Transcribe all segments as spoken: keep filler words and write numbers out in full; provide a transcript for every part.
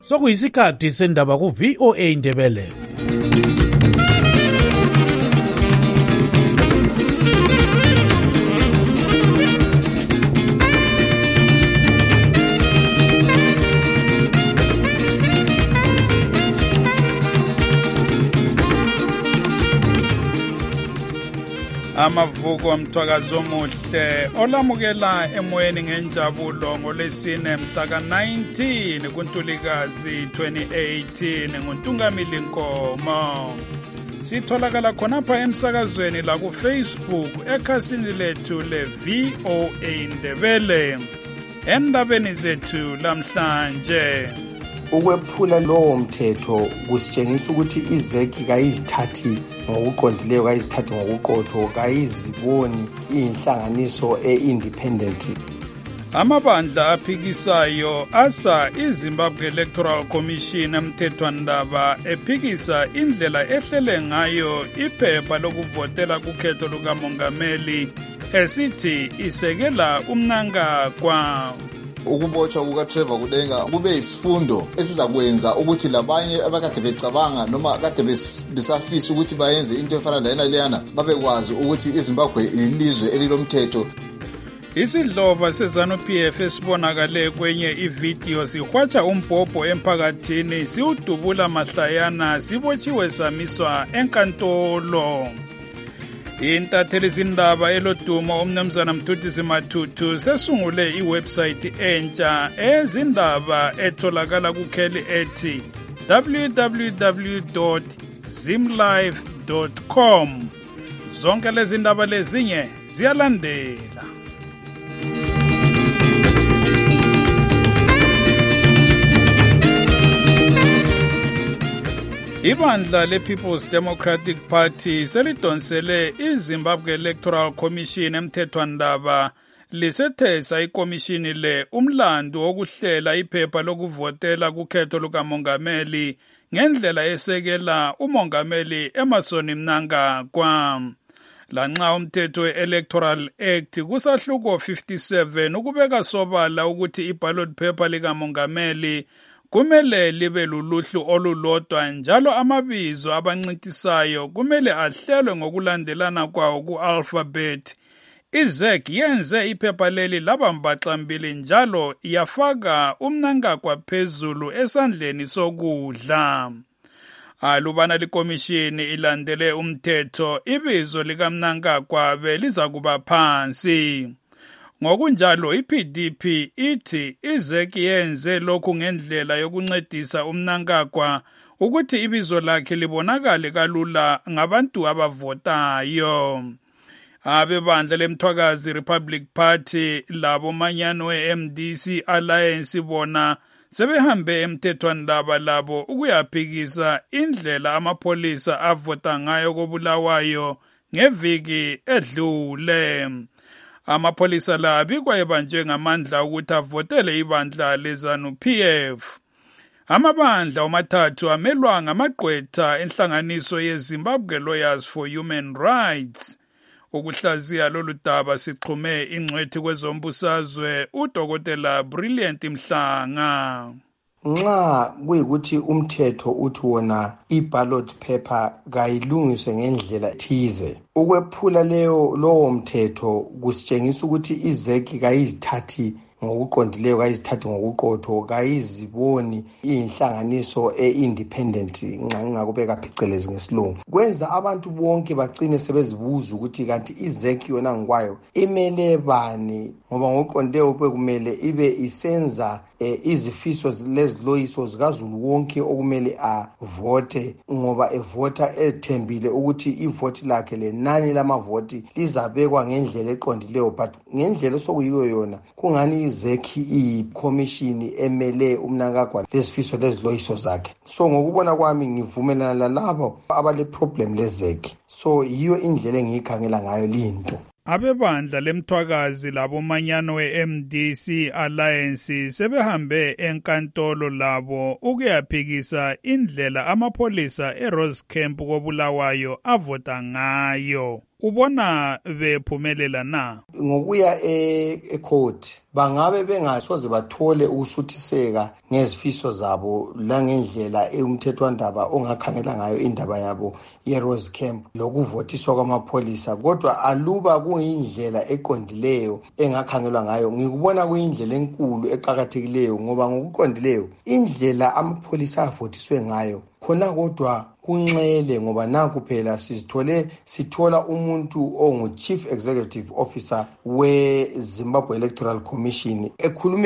Sokuyisikhathi sendaba ku V O A Indebele. Amavuko omthwakazi omuhle olamukela emoyeni ngenjabulo ngolesine mhla ka nineteen kuNtulikazi twenty eighteen nguNtungamili Nkomo. Sitholakala khonapha emsakazweni la ku Facebook ekhasini lethu le V O A Indebele. Endabeni zethu lamhlanje, ukwephula lowo mthetho kusitshengisa ukuthi izeki kayizithathi ngokuqondileyo, kayizithathi ngokuqotho, kayiziboni inhlanganiso e-independent. Amabandla aphikisayo asa iZimbabwe Electoral Commission emthethwandaba ephikisa indlela ehlele ngayo iphepha lokuvotela kukhetho lukamongameli esithi isekela umnangagwa. Ukubotshwa kukaTrevor Kudenga kube isifundo esizakwenza ukuthi labanye abakade becabanga noma kade besafisa ukuthi bayenze into efana lena leyana babekwazi ukuthi iZimbabwe ilizwe elilomthetho. Isidlova seZanu-P F esibonakale kwenye ivideo sihwatsha umbhobho emphakathini siudubula mahlayana sibotshiwe samiswa enkantolo. Intatheli zindaba elodumo umnumzana Mthunzisi Mathuthu sesungule iwebsite entsha ezindaba etholakala kukheli ethi w w w dot zimlive dot com. Zonke lezi ndaba lezinye ziyalandela. Ibandla le-People's Democratic Party selidonsele iZimbabwe Electoral Commission emthethwandaba lisethesa ikomishini le umlando wokuhlela iphepha lokuvotela kukhetho lukamongameli ngendlela esekela umongameli Emmerson Mnangagwa. Lanxa umthetho we-Electoral Act kusahluko fifty-seven ukubeka sobala ukuthi iballot paper likamongameli kumele libe luluhlu olulodwa njalo amabizo abancintisayo kumele ahlelwe ngokulandelana kwawo ku-alphabet. I-Z E C yenze iphepha leli labambaxambili njalo yafaka umnangagwa phezulu esandleni sokudla. Alubana likomishini ilandele umthetho, ibizo likaMnangagwa beliza kuba phansi. Ngokunjalo i-P D P ithi i-Z E C yenze lokhu ngendlela yokuncedisa umnangagwa ukuthi ibizo lakhe libonakale kalula ngabantu abavotayo. Abebandla lemthwakazi Republic Party labo manyano we-M D C Alliance bona sebehambe emthethwandaba labo ukuyaphikisa indlela amapolisa avota ngayo koBulawayo ngeviki edlule. Amapolisa la abikwa ebanjwe ngamandla ukuthi avotele ibandla leZanu-P F. Amabandla omathathu amelwa ngamagqwetha enhlanganiso yeZimbabwe Lawyers for Human Rights. Ukuhlaziya lolu daba sixhume ingcwethi kwezombusazwe uDokotela Brilliant Mhlanga. Nxa kuyikuthi umthetho uthi wona i-ballot paper kayilungiswe ngendlela thize, ukwephula leyo lowo mthetho kusitshengisa ukuthi i-Z E C kayizithathi ngokuqondileyo, kayizithathi ngokuqotho, kayiziboni inhlanganiso e-independent nxa ngingakubeka phecelezi ngesilungu. Kwenza abantu bonke bagcine sebezibuza ukuthi kanti i-Z E C yona ngikwayo imele bani, ngoba ngokuqondileyo bekumele ibe isenza eh, izifiso leziloyiso zikazulu wonke okumele avote, ngoba evota ethembile ukuthi ivoti lakhe lenani lamavoti lizabekwa ngendlela eqondileyo, but ngendlela sokuyiyo yona kungani i-Z E C i-commission emele umnangagwa lezifiso leziloyiso zakhe. So ngokubona kwami ngivumelana lalabo abale problem le-Z E C. So yiyo indlela engiyikhangela ngayo linto. Abebandla lemthwakazi labo manyano we-M D C Alliance sebehambe enkantolo labo ukuyaphikisa indlela amapolisa eRose Camp koBulawayo avota ngayo. ubona bephumelela na? Ngokuya e-court bangabe bengasoze bathole ukusuthiseka ngezifiso zabo langendlela umthethwandaba ongakhangela ngayo indaba yabo ye-Rose Camp lokuvotiswa kwamapholisa, kodwa aluba kuyindlela eqondileyo engakhangelwa ngayo, ngikubona kuyindlela enkulu eqhakathekileyo, ngoba ngokuqondileyo indlela amapholisa avotiswe ngayo khona kodwa kunxele, ngoba nanku phela sizithole sithola umuntu ongu Chief Executive Officer we Zimbabwe Electoral Commission ekhulume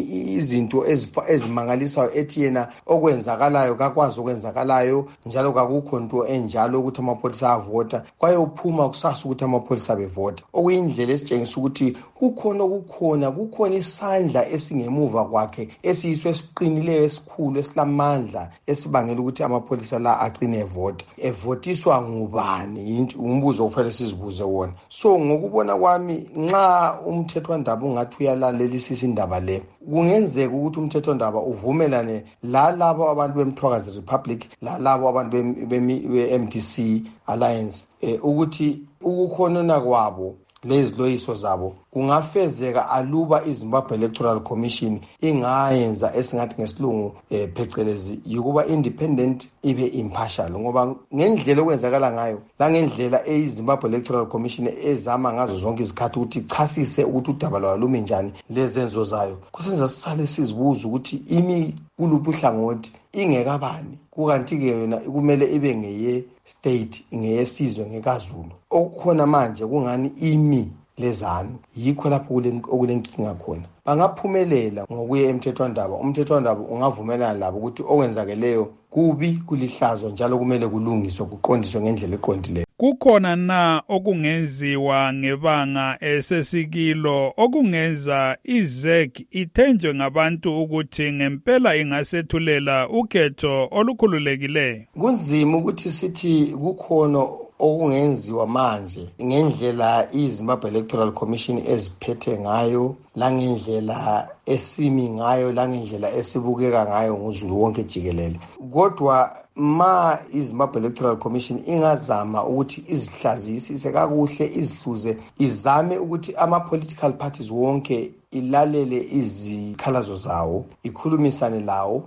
izinto ezimangalisayo ethi yena okwenzakalayo kakwazi okwenzakalayo njalo kakukho nto enjalo ukuthi amapholisa avota kwaye uphuma kusasa ukuthi amapholisa bevota, okuyindlela esitshengisa ukuthi kukhona kukhona kukhona isandla esingemuva kwakhe esiyiswe esiqinileyo esikhulu esilamandla esibangela ukuthi amapholisa la agcine evota. Evotiswa ngubani? Umbuzo ofanele sizibuze wona. So ngokubona kwami nxa umthethwandaba ungathi uyalalelisisa indaba le, kungenzeka ukuthi umthethwandaba uvumelane la labo abantu beMthwakazi Republic la labo abantu be-M D C Alliance eh, ukuthi ukukhonona kwabo lezi loyiso zabo kungafezeka aluba iZimbabwe Electoral Commission ingayenza esingathi ngesilungu eh, phecelezi yukuba independent ibe impartial, ngoba ngendlela okwenzakala ngayo la ngendlela eyiZimbabwe Electoral Commission ezama ngazo zonke izikhathi ukuthi chasise ukuthi udaba lwayo lumi njani lezenzo zayo, kusenza sisale sizibuza ukuthi imi kuluphi uhlangothi ingekabani, kukanti-ke yona kumele ibe ngeye state ngeyesizwe ngekaZulu. Okukhona manje kungani imi lezanu, yikho lapho okulenkinga khona. Bangaphumelela ngokuya emthethwandaba, umthethwandaba ungavumelana labo ukuthi okwenzakeleyo kubi kulihlazo njalo kumele kulungiswe kuqondiswe ngendlela eqondileyo. Kukhona na okungenziwa ngebanga esesikilo okungenza iZ E C ithenjwe ngabantu ukuthi ngempela ingasethulela ukhetho olukhululekileyo? Kunzima ukuthi sithi kukhona okungenziwa manje ngendlela iZimbabwe Electoral Commission eziphethe ngayo langendlela esimi ngayo langendlela esibukeka ngayo nguzulu wonke jikelele. Kodwa ma iZimbabwe Electoral Commission ingazama ukuthi izihlazisise kakuhle izihluze izame ukuthi ama-political parties wonke ilalele izikhalazo zawo ikhulumisane lawo,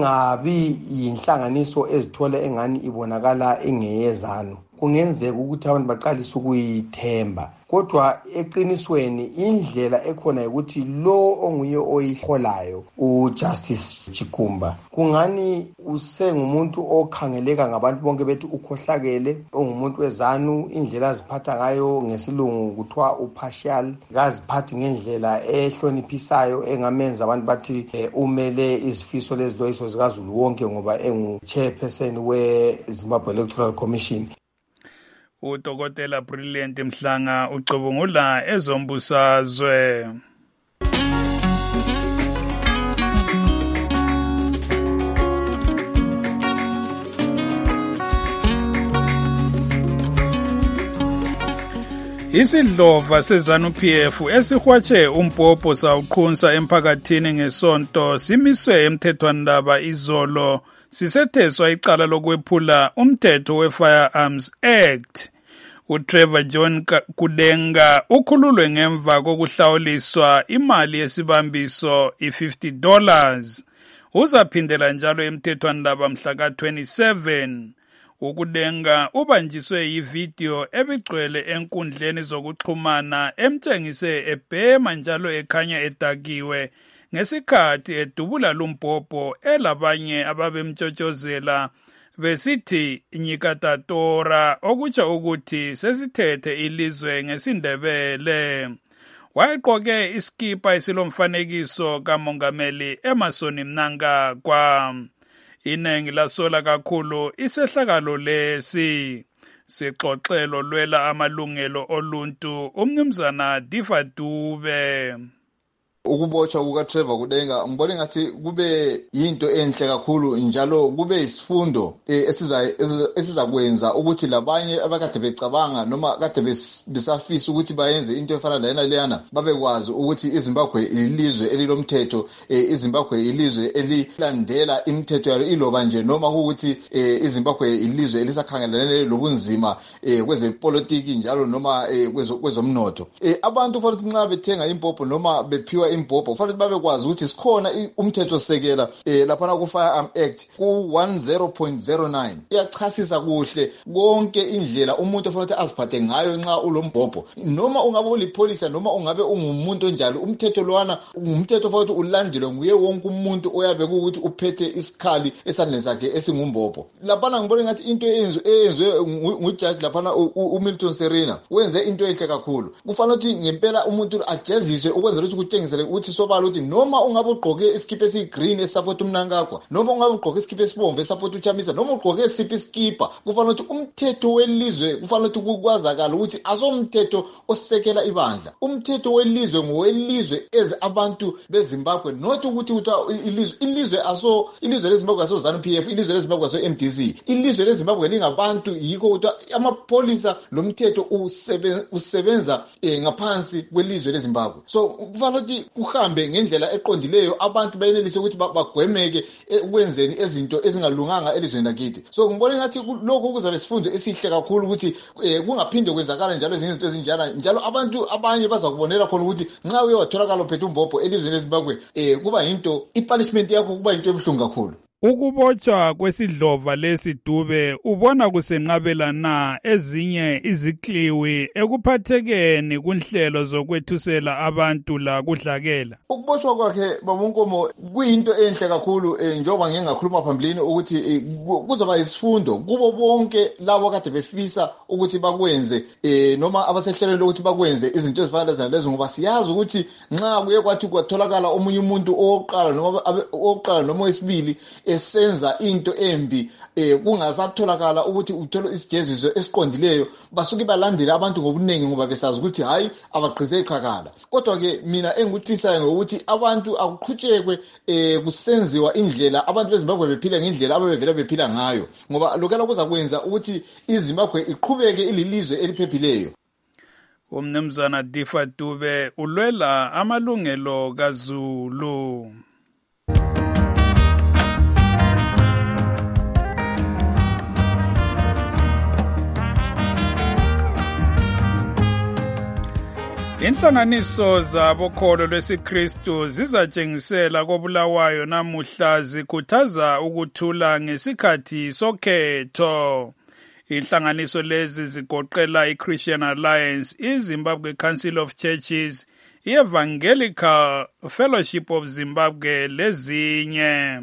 ingabi yinhlanganiso ezithola engani ibonakala engeyezanu, kungenzeka ukuthi abantu baqalise ukuyithemba. Kodwa eqinisweni indlela ekhona ukuthi lo onguye oyiholayo uJustice Chikumba kungani usengumuntu okhangeleka ngabantu bonke bethi ukhohlakele, ongumuntu wezanu, indlela aziphatha ngayo ngesilungu kuthiwa upartial, kaziphathi ngendlela ehloniphisayo engamenza abantu bathi eh, umele izifiso leziloyiso zikaZulu wonke ngoba engu chairperson we Zimbabwe Electoral Commission. uDokotela Brilliant Mhlanga ucubungula ezombusazwe. Isidlova seZanu-P F esihwatshe umbhobho sawuqhunsa emphakathini ngesonto simiswe emthethwandaba izolo sisetheswa icala lokwephula umthetho we-Firearms Act. uTrevor John Kudenga ukhululwe ngemva kokuhlawuliswa imali yesibambiso i-fifty dollars. Uzaphindela njalo emthethwandaba mhla ka twenty-seven. Ukudenga ubanjiswe yivideo ebigcwele enkundleni zokuxhumana emtshengise ebhema njalo ekhanya edakiwe ngesikhathi edubula lumbhobho elabanye ababemtshotshozela besithi nyikatatora, okutsho ukuthi sesithethe ilizwe ngesindebele. Wayegqoke iskipa esilomfanekiso kamongameli Emmerson Mnangagwa. Inengi lasola kakhulu isehlakalo lesi. Sixoxelo lwela amalungelo oluntu umnumzana Diva Dube. ukubotshwa kukaTrevor Kudenga ngibona ngathi kube yinto enhle kakhulu njalo kube isifundo esiza esizakwenza ukuthi labanye abakade becabanga noma kade besafisa ukuthi bayenze into efana lena leyana babekwazi ukuthi iZimbabwe ilizwe elilomthetho, iZimbabwe ilizwe elilandela imithetho yalo iloba nje noma ukuthi iZimbabwe ilizwe elisakhangelane lobunzima kwezepolitiki njalo noma kwezomnotho. Abantu futhi nxa bethenga impopho noma bephiwa impopho futhi babekwazi ukuthi sikhona umthetho sekela lapha ku Firearm Act ku ten point zero nine iyachasisa kuhle konke indlela umuntu futhi aziphathe ngayo nxa ulombhobho, noma ungabe ulipolisa noma ungabe ungumuntu njalo. Umthetho lwana umthetho futhi ulandelwe nguye wonke umuntu oyabe ukuthi uphethe isikhali esandleni sakhe esingumbhobho. Lapha ngibona ngathi into eyenzwe eyenzwe ngujudge lapha uMilton Serena wenze into enhle kakhulu. Kufanele ukuthi ngempela umuntu ajeziswe ukwenzela ukuthi kutshengisele ukuthi sobala ukuthi noma ungabe ugqoke iskipa esigreen esupport umnankakwa, noma ungabe ugqoke iskipa esibomvu esupport uChamisa, noma ugqoke isiphi iskipa, kufanele ukuthi umthetho welizwe kufanele ukuthi kukwazakala ukuthi asomthetho osekela ibandla. Umthetho welizwe ngowelizwe eze abantu beZimbabwe, not ukuthi ilizwe ilizwe aso ilizwe leZimbabwe aso ZANU P F, ilizwe leZimbabwe aso M D C, ilizwe leZimbabwe lingabantu. Yikho ukuthi amapolisa lomthetho usebenza ngaphansi kwelizwe leZimbabwe. So kufanele ukuthi kuhambe ngendlela eqondileyo, abantu bayenelise ukuthi bagwemeke ukwenzeni izinto ezingalunganga elizweni lakithi. So ngibona ngathi lokho kuzabe sifundo esihle kakhulu ukuthi kungaphinde kwenzakala njalo ezinye izinto ezinjalo njalo. Abantu abanye bazakubonela khona ukuthi nxa uye watholakala uphethe umbhobho elizweni leZimbabwe kuba yinto ipunishment yakho kuba yinto ebuhlungu kakhulu. Ukubotshwa kwesidlova lesi Dube ubona kusenqabela na ezinye izikliwi ekuphathekeni kunhlelo zokwethusela abantu la kudlakela? Ukubotshwa kwakhe babunkomo kuyinto enhle kakhulu njengoba ngeke ngakhuluma phambilini ukuthi kuzoba isifundo kubo bonke labo kade befisa ukuthi bakwenze noma abasehlelwe ukuthi bakwenze izinto ezifana lezo, ngoba siyazi ukuthi nxa kuye kwathi kwatholakala omunye umuntu oqala noma oqala noma wesibili esenza into embi eh kungasatholakala ukuthi uthole isijeziso esiqondileyo, basuke balandela abantu ngobuningi ngoba besazi ukuthi hayi abaqhize iqhakala. Kodwa ke mina engikuthisayo ngokuthi abantu akuqhutshekwe eh kusenziwa indlela abantu beZimbabwe bephila ngendlela ababevela bephila ngayo, ngoba lokho kuza kwenza ukuthi iZimbabwe iqhubeke ililizwe eliphephileyo. Umnumzana Difa Dube ulwela amalungelo kaZulu. Inhlanganiso zabokholo lwesiKristu zizatshengisela koBulawayo namuhla zikhuthaza ukuthula ngesikhathi sokhetho. Inhlanganiso lezi zigoqela iChristian Alliance, iZimbabwe Council of Churches, iEvangelical Fellowship of Zimbabwe lezinye.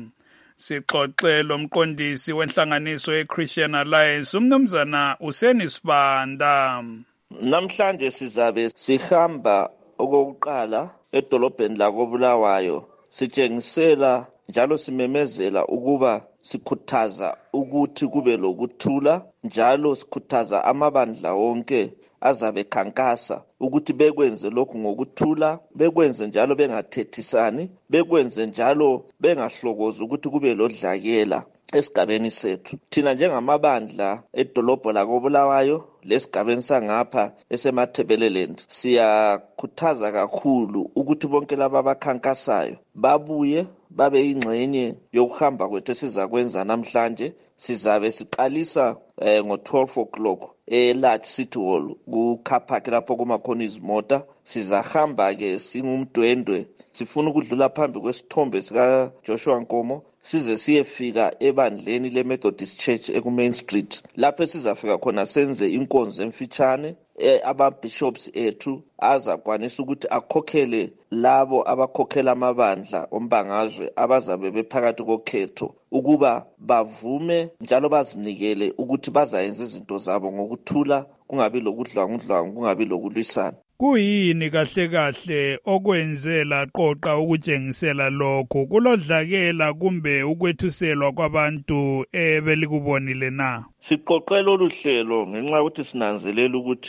Sixoxe lomqondisi wenhlanganiso yeChristian Alliance umnumzana Useni Sibanda. Namhlanje sizabe sihamba okokuqala edolobheni la koBulawayo sitshengisela njalo simemezela ukuba sikhuthaza ukuthi kube lokuthula, njalo sikhuthaza amabandla wonke azabe khankasa ukuthi bekwenze lokhu ngokuthula, bekwenze njalo bengathethisani, bekwenze njalo bengahlokozi ukuthi kube lodlakela esigabeni sethu. Thina njengamabandla edolobho la koBulawayo lesigabeni sangapha esemathebeleland siyakhuthaza kakhulu ukuthi bonke laba abakhankasayo babuye babe ingxenye yokuhamba kwethu esizakwenza namhlanje. Sizabe siqalisa eh, ngo twelve o'clock eLarge City Hall ku car park lapho kumakhona izimota. Sizahamba ke singumdwendwe, sifuna ukudlula phambi kwesithombe sika Joshua Nkomo size siyefika ebandleni leMethodist Church ekuMain Street. Lapho sizafika khona senze inkonzo emfitshane, aba bishops ethu azakwanisa ukuthi akhokhele labo abakhokhela amabandla ombangazwe abazabe bephakathi kokhetho ukuba bavume njalo bazinikele ukuthi bazayenza izinto zabo ngokuthula, kungabi lokudlwangudlwangu, kungabi lokulwisana. Kuyini kahle kahle okwenzela qoqa ukutshengisela lokho? Kulodlakela kumbe ukwethuselwa kwabantu ebelikubonile na? Siqoqela oluhlelo ngenxa ukuthi sinanzelela ukuthi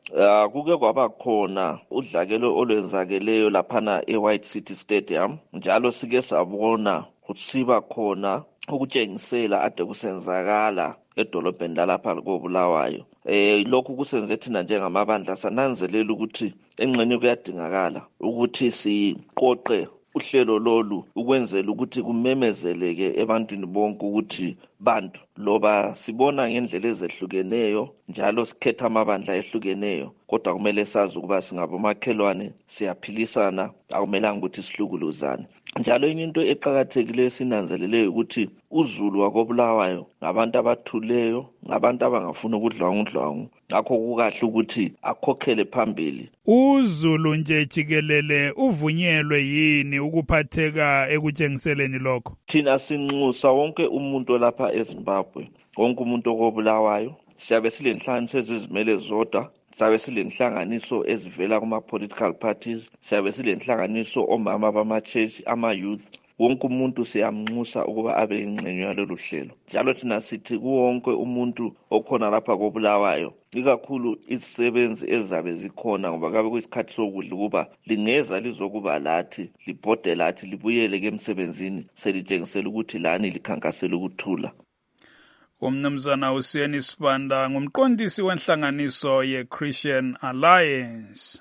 Uh, kuke kwaba khona udlakelo olwenzakeleyo laphana e-White City Stadium, njalo sike sabona kusiba khona ukutshengisela ade kusenzakala edolobheni lalapha koBulawayo. Eh lokhu kusenze thina njengamabandla sananzelela ukuthi engxenye kuyadingakala ukuthi siqoqe uhlelo lolu ukwenzela ukuthi kumemezeleke ebantwini bonke ukuthi bantu loba sibona ngendlela ezehlukeneyo njalo sikhetha amabandla ehlukeneyo, kodwa kumele sazi ukuba singabomakhelwane siyaphilisana, akumelanga ukuthi sihlukuluzane. Njalo into eqhakathekileyo sinanzeleleyo ukuthi uZulu wakoBulawayo ngabantu abathuleyo, ngabantu abangafuna ukudlwangudlwangu, ngakho kukahle ukuthi akhokhele phambili. uZulu nje jikelele uvunyelwe yini ukuphatheka ekutshengiseleni lokho? Thina sinxusa wonke umuntu lapha eZimbabwe, wonke umuntu okoBulawayo, siyabe silenhlanganiso ezizimele zodwa, siyabe silenhlanganiso ezivela kuma-political parties, siyabe silenhlanganiso omama bama-church, ama-youth. Wonke umuntu siyamnxusa ukuba abe ingxenye yalolu hlelo. Njalo thina sithi kuwonke umuntu okhona lapha koBulawayo, ikakhulu izisebenzi ezabe zikhona ngoba kabe kuyisikhathi sokudla ukuba lingeza lizokuba lathi, libhode lathi, libuyele ke emsebenzini, selitshengisela ukuthi lani likhankasela ukuthula. Umnumzana Hussein Sibanda ngumqondisi wenhlanganiso ye-Christian Alliance.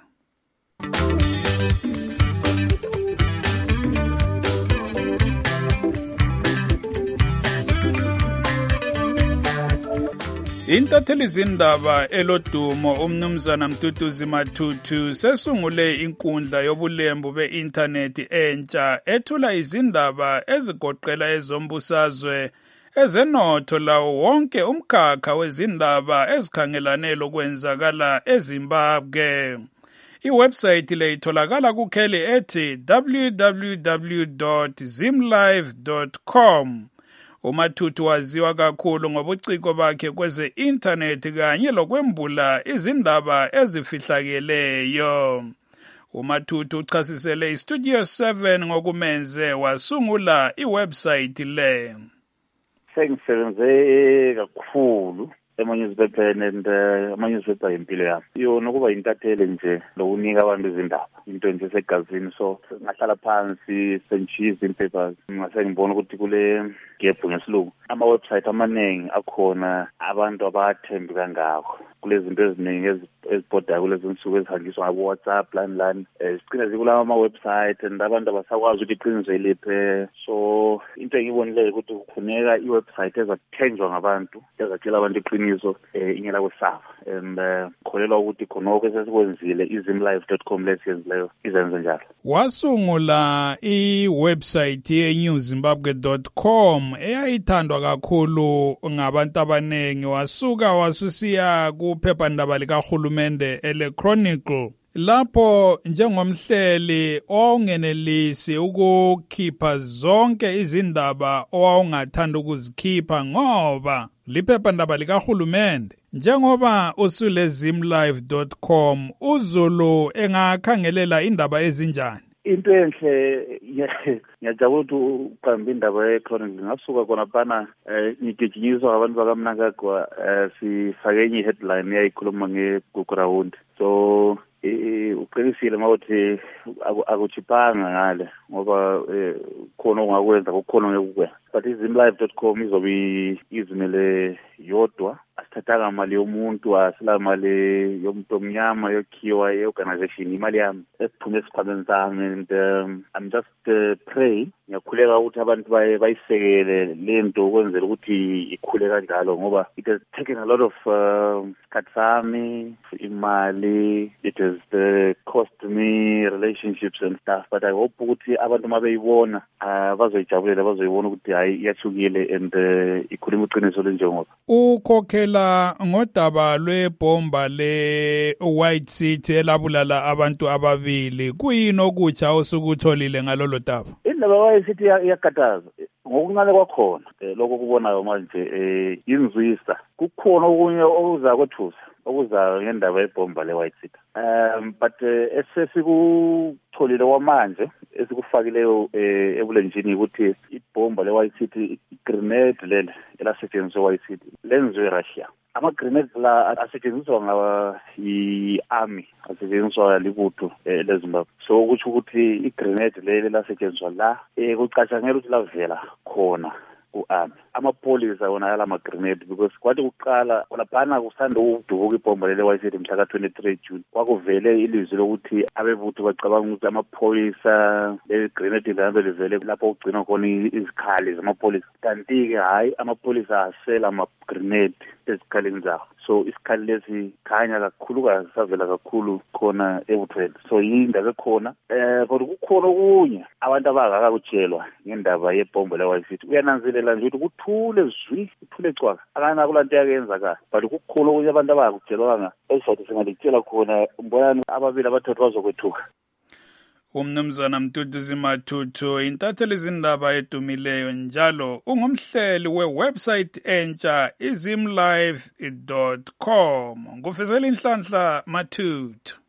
Intatheli zindaba elodumo umnumzana Mduduzi Mathuthu sesungule inkundla yobulembu be-internet entsha ethula izindaba ezigoqela ezombusazwe, ezenotho lawo wonke umkhakha wezindaba ezikhangelane lokwenzakala eZimbabwe. Iwebsite le itholakala kukheli ethi w w w dot zimlive dot com. uMathuthu waziwa kakhulu ngobuciko bakhe kweze-internet kanye lokwembula izindaba ezifihlakeleyo. uMathuthu uchasisele iStudio seven ngokumenze wasungula iwebsite le. Sengisebenze kakhulu ema-newspaper and ama-newspaper yempilo yami. Yona kuba intatheli nje lokunika abantu izindaba, into nje segazini. So ngahlala phansi sentshiza impapers, ngase ngibona ukuthi kule gap ngesilungu ama-website amaningi akhona abantu abathembi kangako kulezi zinto eziningi ezibhodayo kulezi nsuku ezihanjiswa ngabo-WhatsApp lani lani. Um sigcina zikulawo ama-website and abantu abasakwazi ukuthi iqiniso iliphe. So into engiyibonileyo ukuthi kufuneka iwebsite ezakuthenjwa ngabantu, ezatshela abantu iqiniso, um ingela kwesaba. And ngikholelwa ukuthi khonoko esesikwenzile izimlive dot com lesiyenzileyo izenze njalo. Wasungula iwebsite ye-new zimbabwe dot com eyayithandwa kakhulu ngabantu abanengi, wasuka wasusiya kuphephandaba likahulumende ele Chronicle, lapho njengomhleli ongenelisi ukukhipha zonke izindaba owawungathanda ukuzikhipha ngoba liphephandaba likahulumende. Njengoba usule zimlive dot com, uZulu engakhangelela indaba ezinjani? Into enhle ngiyajabula ukuthi uqambe indaba ye-Chronicle. Ngasuka khona phana ngigijinyiswa abantu bakamnangagwa, sifake enye i-headline eyayikhuluma nge-Gugurawundi. So uqinisile mawuthi akuchiphanga ngale ngoba khona ongakwenza kukhona ngekukwenza. But izimlive dot com izobe izimele yodwa, asithathanga mali yomuntu, asila mali yomuntu omnyama yokhiwa ye-organization, imali yami esiphume esikhwameni sami. And um, I'm just uh, praying, ngiyakhuleka ukuthi abantu bayisekele lento ukwenzela ukuthi ikhule kanjalo ngoba it has taken a lot of isikhathi sami, imali, it has uh, cost me relationships and stuff, but I hope ukuthi abantu mabeyibona bazoyijabulela, bazoyibona ukuthi hayi iyashukile and ikhuluma iqiniso lenjengoba. Ukhokhela ngodaba lwebomba le-White City elabulala abantu ababili, kuyini okutsha osukutholile ngalolo daba? Indaba ye-White City iyakataza ngokuncane kwakhona, lokho kubonayo manje inzwisa. Kukhona okunye okuza kwethusa, okuzayo ngendaba yebhomba le-White City. Um but uh, esesikucholile kwamanje esikufakileyo eh, ebulenjini ukuthi ibhomba le-White City i-grenade leli elasetshenziswa e-White City lenziwe eRussia. Ama-grenades la asetshenziswa ngaba i-army, asetshenziswa libutho eh, leZimbabwe. So ukuthi ukuthi i-grenade leli lasetshenziswa la eh, kucatshangela ukuthi lavela khona ku-army. Amapolisa wona yala ama-grenade because kwathi kuqala laphana kusanda ukudubuka ibhomba lele-White City mhla ka twenty-three June kwakuvele ilizwi lokuthi abebutho bacabanga ukuthi amapholisa le-grenade lihambe livele lapho kugcinwa khona izikhali zamapolisa, kanti-ke hhayi amapholisa asela ama-grenade ezikhaleni zawo. So isikhali lesi khanya kakhulukazi savela kakhulu khona ebuthweni. So yindaba ekhona eh kodwa kukhona okunye abantu abangakakutshelwa ngendaba yebhomba le-White City. Uyananzelela nje ukuthi kuthule zwi kuthule cwaka akana kulanto yakenza ka but kukhona okunye abantu abangakutshelwanga esizathi singalikutshela khona mbona ababili abathathu bazokwethuka. Umnumzana Mduduzi Mathuthu intatheli izindaba edumileyo njalo ungumhleli wewebsite entsha izimlive dot com. Ngufezela inhlanhla Mathuthu.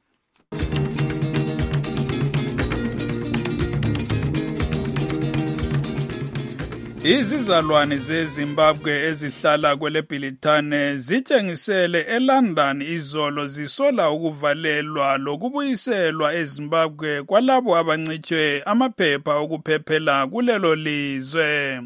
Izizalwane zeZimbabwe ezihlala kweleBhilitane zitshengisele eLondon izolo zisola ukuvalelwa lokubuyiselwa eZimbabwe kwalabo abancitshwe amaphepha okuphephela kulelo lizwe.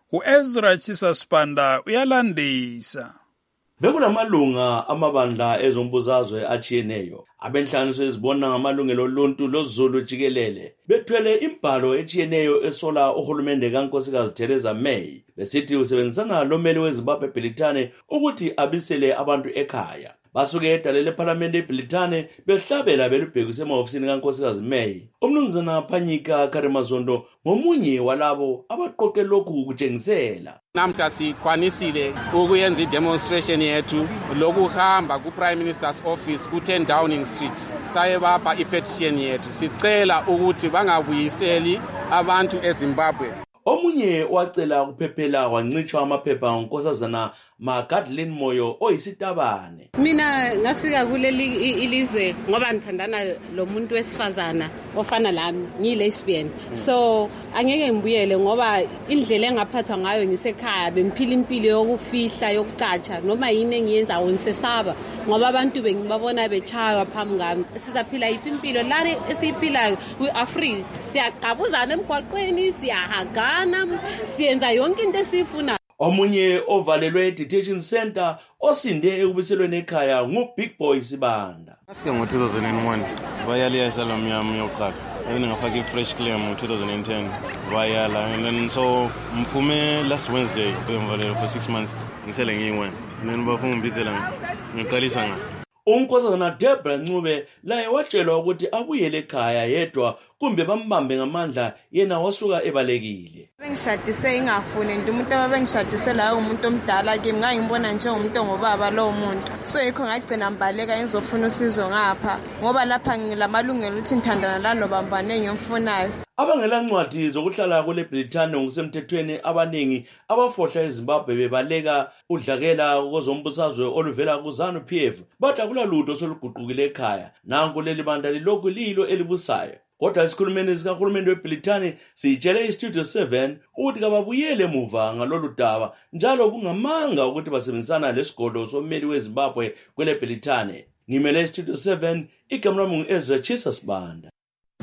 uEzra Chisasipanda uyalandisa. Bekulamalunga amabandla ezombusazwe achiyeneyo abenhlanganiso ezibona ngamalungelo oluntu loZulu jikelele bethwele imbhalo echiyeneyo esola uhulumende kaNkosikazi Theresa May besithi usebenzisana lomeli weZimbabwe eBhilitane ukuthi abisele abantu ekhaya. Basuke edale leParliament eBhilitane behlabela belubhekise emahofisini kaNkosikazi May. Umnumzana Phanyika Karimazondo ngomunye walabo abaqoqe lokhu kutshengisela. Namhla sikwanisile ukuyenza i-demonstration yethu lokuhamba ku-Prime Minister's office ku-ten Downing Street. Saye bapha i-petition yethu. Sicela ukuthi bangabuyiseli abantu eZimbabwe. Omunye wacela ukuphephela wancitshwa amaphepha ngonkosazana Magadline Moyo oyisitabane. Mina ngafika kuleli ilizwe ngoba ngithandana lo muntu wesifazana ofana lami ngilesbian. So angeke ngibuyele ngoba indlela engaphathwa ngayo ngisekhaya bemphila impilo yokufihla yokucatsha noma yini engiyenza ngisesaba ngoba abantu bengibabona bechaywa phambi ngami. Sizaphila iphi impilo la esiyiphilayo kwi-Africa siyaqabuzana emgwaqweni siyahaga siyenza yonke into esifuna. Omunye ovalelwe e-detention center osinde ekubiselweni ekhaya nguBig Boy Sibanda. Afika ngo two thousand one bayaliya asylum yami yokuqala and ngafaka i-fresh claim ngo two thousand ten bayala and then so mphume last Wednesday ngivalelwe for six months ngisele ngiyiwena and then bafuna ngibisela ngiqalisa nga unkosazana Debra Ncube laye watshelwa ukuthi abuyele ekhaya yedwa kumbe bambambe ngamandla yena wasuka ebalekile. Bengishadise ingafuni nje umuntu abengishadise la umuntu omdala kimi ngangibona nje umuntu ngobaba lo muntu. So yikho ngagcina mbaleka ngizofuna usizo ngapha ngoba lapha ngilamalungelo ukuthi ngithandana lalo bambane ngimfunayo. Abangela ncwadi zokuhlala kule Britane ngokusemthethweni abaningi abafohla eZimbabwe bebaleka udlakela kozombusazwe oluvela kuZanu P F bathi akulalutho soluguqukile ekhaya nanku leli banda lilokhu lilo elibusayo. Kodwa isikhulumeni sikahulumeni weBhilitane siyitshele iStudio seven ukuthi kababuyele emuva ngalolu daba njalo kungamanga ukuthi basebenzisana lesigodlo sommeli weZimbabwe kwele Bhilitane. Ngimele iStudio seven igama lami ngu-Ezra Chisasibanda.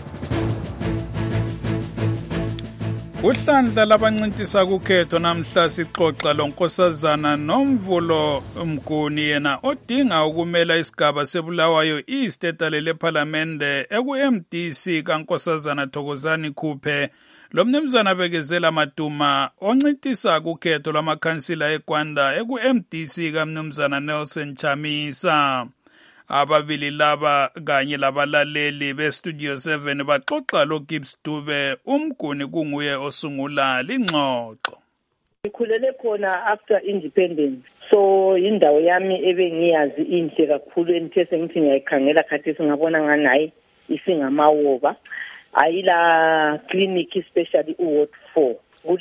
Uhlandla labancintisa kukhetho namhla sixoxa lonkosazana Nomvulo Mguni yena odinga ukumela isigaba sebulawayo East etale leParliamente eku-M D C kankosazana Thokozani Khuphe lomnumzana Bekezela Matuma oncintisa kukhetho lwamakhansila eGwanda eku-M D C kamnumzana Nelson Chamisa. Ababili laba kanye labalaleli beStudio seven baxoxa loGibbs Dube uMguni kunguye osungula lingxoxo. Ngikhulele khona after independence. So indawo yami ebengiyazi inhle kakhulu enithe ngithi ngiyayikhangela khathesi ngabona ngani hayi isingamawoba. Ayila clinic especially uWard four. Kule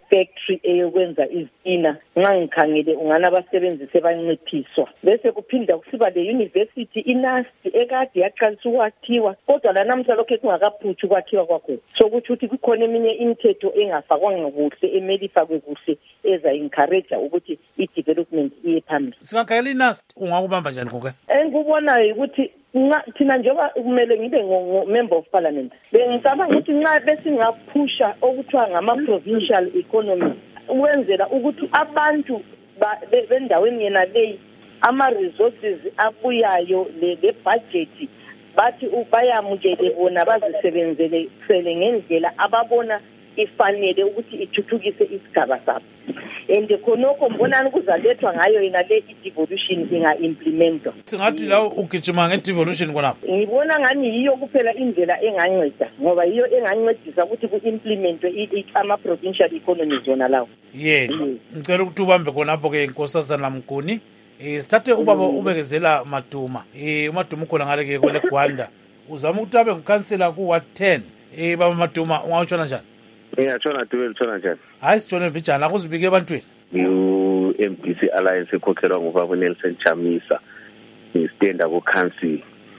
ifactory eyokwenza izitina nxa ngikhangele ungana abasebenzi sebanciphiswa bese kuphinda kusiba le university inasti ekade yaqalisa ukwakhiwa kodwa lanamhla lokho kungakaphuthi ukwakhiwa kwakho sokuthi ukuthi kukhona eminye imithetho engafakwanga kuhle emeli ifakwe kuhle eza encourage ukuthi i-development iye phambili. Singakhangela inasti ungakubamba njani ngoke? Engikubonayo ukuthi thina njengoba kumele ngibe ngo-member of parliament bengicabanga ukuthi nxa besingaphusha okuthiwa ngama-provincial economy ukwenzela ukuthi abantu bendaweni yena leyi ama-resources abuyayo le-budget bathi bayamukele bona bazisebenzele sele ngendlela ababona ifanele ukuthi ithuthukise isigaba sabo and khonokho mbonani kuzalethwa ngayo yena le devolution inga-implementwa. Singathi la ugijima nge-devolution konapho ngibona ngani yiyo kuphela indlela enganceda ngoba yiyo engancedisa ukuthi ku-implementwe ama-provincial economies zona lawo. Ye ngicela ukuthi ubambe khonapho-ke Nkosazana Mguni. Eh sithathe ubaba ubekezela Maduma. Eh uMaduma ukhona ngale-ke kwele Gwanda uzama ukuthi abe ngukhansela ku-ward ten. Eh baba Maduma ungawutshona njani? Ngiyatshona Dube litshona njani? Hayi sitshone mbijana akuzibike ebantwini. U-M D C Alliance ekhokhelwa ngubaba Nelson Chamisa ngisitenda ku-council.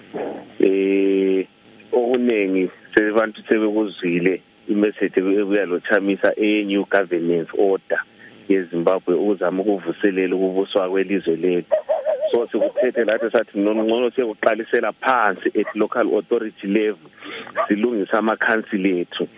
Eh okunengi sebantu sebekuzwile imessage ebuya lo Chamisa e-new governance order yeZimbabwe uzama ukuvuselela ukubuswa kwelizwe lethu. So sikuthethe lathi sathi ngcono sekuqalisela phansi at local authority level silungisa ama-council ethu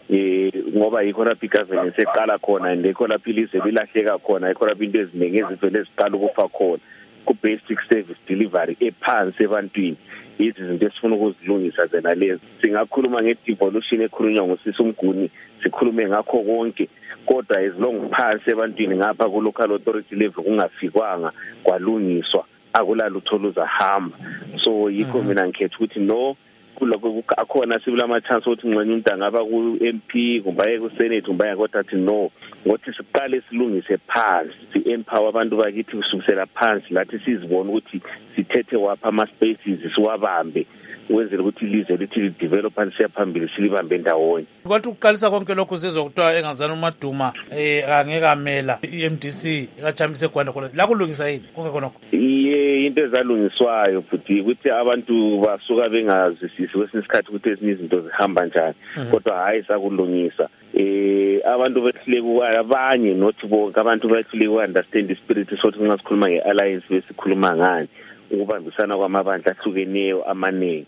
eh ngoba yikho lapho i-governance eqala khona and yikho lapho ilizwe lilahleka khona yikho lapho into eziningi ezivele ziqala ukufa khona ku-basic service delivery ephansi ebantwini. Yithi izinto esifuna ukuzilungisa zena lezi. Singakhuluma nge-devolution ekhulunywa ngusisi uMguni sikhulume ngakho konke kodwa as long phansi ebantwini ngapha ku-local authority level kungafikwanga kwalungiswa akulalutho oluzahamba. So yikho mina ngikhetha ukuthi no kuloko akhona sibula ama-chance ukuthi ngxenye umuntu angaba ku-M P kumbe aye ku-Senate kumbe aye kodwa athi no ngokuthi siqale silungise phansi si-empower abantu bakithi kusukisela phansi lathi sizibona ukuthi sithethe wapha ama-spaces siwabambe ukwenzela ukuthi ilizwe lithi lidevelopha siya phambili silibambe ndawonye. Kwathi ukuqalisa konke lokho sizwe kuthiwa engazana uMaduma eh angeke amela i-M D C ekaChamisa eGwanda khona la kulungisa yini konke khonokho? Iye into ezalungiswayo futhi ukuthi abantu basuka bengazwisisi kwesinye isikhathi ukuthi ezinye izinto zihamba njani kodwa hayi sakulungisa. Eh abantu behluleka abanye not bonke abantu behluleka ukunderstand ispirit sokuthi nxa sikhuluma nge-alliance besikhuluma ngani ukubambisana kwamabandla ahlukeneyo amaningi.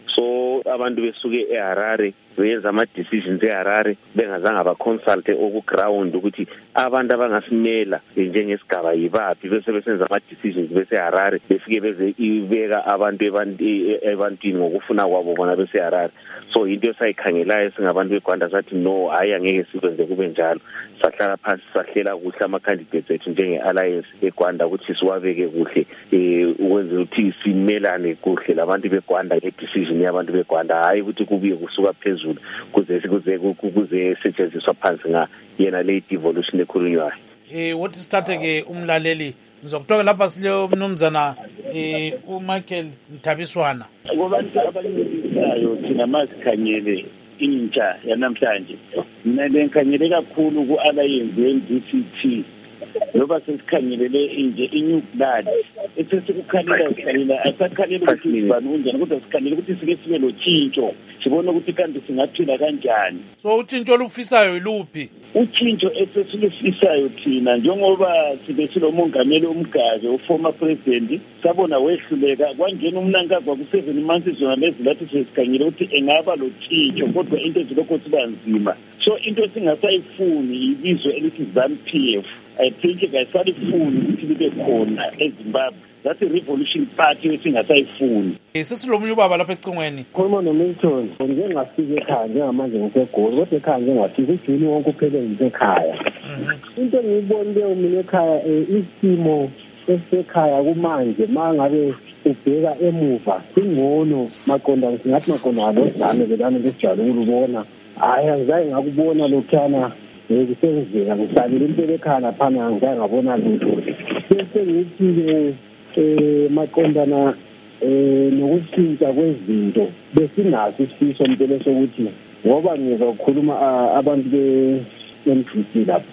So abantu besuke eHarare beyenza ama-decisions eHarare bengazange abaconsulte oku-ground ukuthi abantu abangasimela njengesigaba yibaphi bese besenza ama-decisions beseHarare befike beze ibeka abantu ebantwini ngokufuna kwabo bona beseHarare. So into esayikhangelayo singabantu beGwanda sathi no hayi angeke sikwenze kube njalo sahlala phansi sahlela kuhle ama-candidates ethu njenge-alliance eGwanda ukuthi siwabeke kuhle um ukwenzela ukuthi simelane kuhle labantu beGwanda nge-decision yabantu beGwanda hayi ukuthi kubuye kusuka phezulu kuze kuze kuze setshenziswa phansi nga yena le devolution ekhulunywayo. Eh wothi sithathe ke umlaleli ngizokuthoka lapha sile mnumzana eh uMichael Mthabiswana. Kubantu abaningisayo thina masikhanyele intsha yanamhlanje mina lenkhanyele kakhulu ku-alliance ye-M D C T ngoba sesikhangelele inje i-new blood esesikukhalela sikhalela asakhalela ukuthi sibani kunjani kodwa sikhalela ukuthi sike sibe lotshintsho sibone ukuthi kanti singaphila kanjani. So utshintsho olufisayo iluphi? Utshintsho esesilufisayo thina njengoba sibe silomongameli umgazi uformer president sabona wehluleka kwangena umnankazwa ku-seven months zona lezi lathi sesikhangele ukuthi engaba lotshintsho kodwa into ezilokho siba nzima. So into esingasayifuni ibizwe elithi ZANU-P F I think kayisalifuni ukuthi libe khona eZimbabwe. That's a revolution party esingasayifuni. Sesilomunye ubaba lapha ecingweni. Khuluma noMilton ngeke ngafike ekhaya njengamanje ngiseGoli kodwa ekhaya nje ngafika ujuni wonke uphele ngisekhaya. Into engiyibonile mina ekhaya isimo esekhaya kumanje mangabe ubheka emuva singcono maqonda singathi maqonda lozame belana lesijalo ukubona hayi angizange ngakubona lokhana ngisenzeka ngisalile impela ekhaya laphana angizange ngabona lutho bese ngithi eh maqondana eh nokushintsha kwezinto besinazo isifiso impela sokuthi ngoba ngizokhuluma abantu be M D C lapho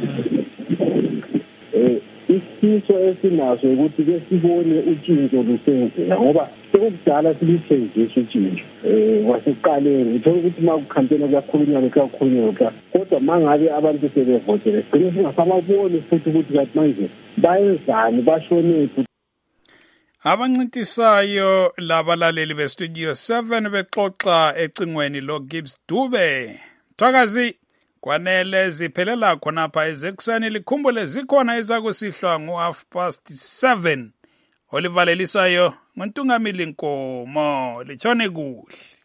eh isifiso esinaso ukuthi ke sibone utshintsho lusenzeka ngoba sekudala silithenzisa utshintsho eh wasekuqaleni ngithola ukuthi uma ukukhampena kuyakhulunywa kuyakhulunywa kodwa mangabe abantu sebevotele sigcine singasababoni futhi ukuthi kathi manje bayenzani bashonephi. Abancintisayo labalaleli bestudio seven bexoxa ecingweni lo Gibbs Dube. Thakazi kwanele ziphelela khonapha ezekuseni likhumbule zikhona ezakusihlwa ngo half past seven olivalelisayo ngontungamili Nkomo lichone kuhle.